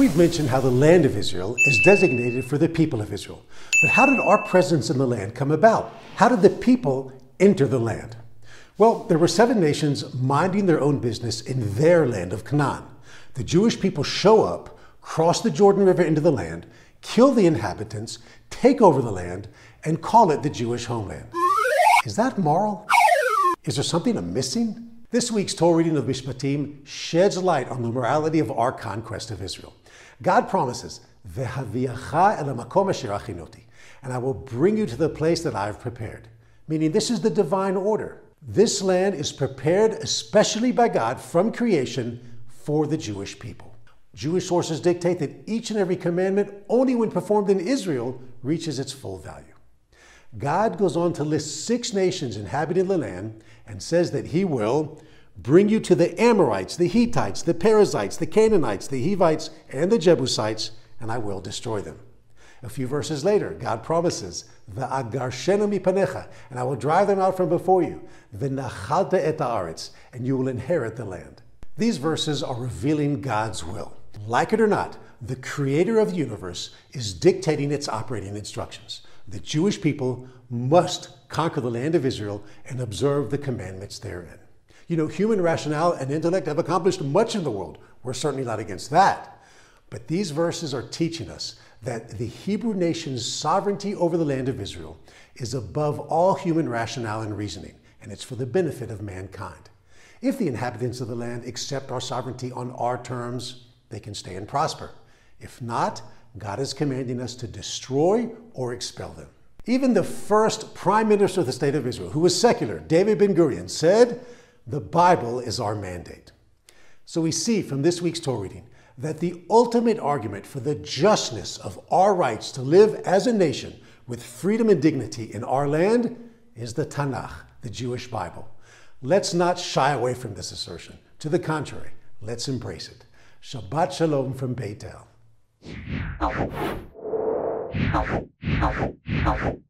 we've mentioned how the land of Israel is designated for the people of Israel. But how did our presence in the land come about? How did the people enter the land? Well, there were 7 nations minding their own business in their land of Canaan. The Jewish people show up, cross the Jordan River into the land, kill the inhabitants, take over the land, and call it the Jewish homeland. Is that moral? Is there something I'm missing? This week's Torah reading of Mishpatim sheds light on the morality of our conquest of Israel. God promises, "Vehaviacha el hamakom asher achinoti," and I will bring you to the place that I have prepared. Meaning this is the divine order. This land is prepared especially by God from creation for the Jewish people. Jewish sources dictate that each and every commandment, only when performed in Israel, reaches its full value. God goes on to list 6 nations inhabiting the land and says that he will bring you to the Amorites, the Hittites, the Perizzites, the Canaanites, the Hivites, and the Jebusites, and I will destroy them. A few verses later, God promises, "Va'agarshenu mipanecha," and I will drive them out from before you, "V'nachalta et haaretz," and you will inherit the land. These verses are revealing God's will. Like it or not, the creator of the universe is dictating its operating instructions. The Jewish people must conquer the land of Israel and observe the commandments therein. You know, human rationale and intellect have accomplished much in the world. We're certainly not against that. But these verses are teaching us that the Hebrew nation's sovereignty over the land of Israel is above all human rationale and reasoning, and it's for the benefit of mankind. If the inhabitants of the land accept our sovereignty on our terms, they can stay and prosper. If not, God is commanding us to destroy or expel them. Even the first prime minister of the state of Israel, who was secular, David Ben-Gurion, said, "The Bible is our mandate." So we see from this week's Torah reading that the ultimate argument for the justness of our rights to live as a nation with freedom and dignity in our land is the Tanakh, the Jewish Bible. Let's not shy away from this assertion. To the contrary, let's embrace it. Shabbat Shalom from Beit El.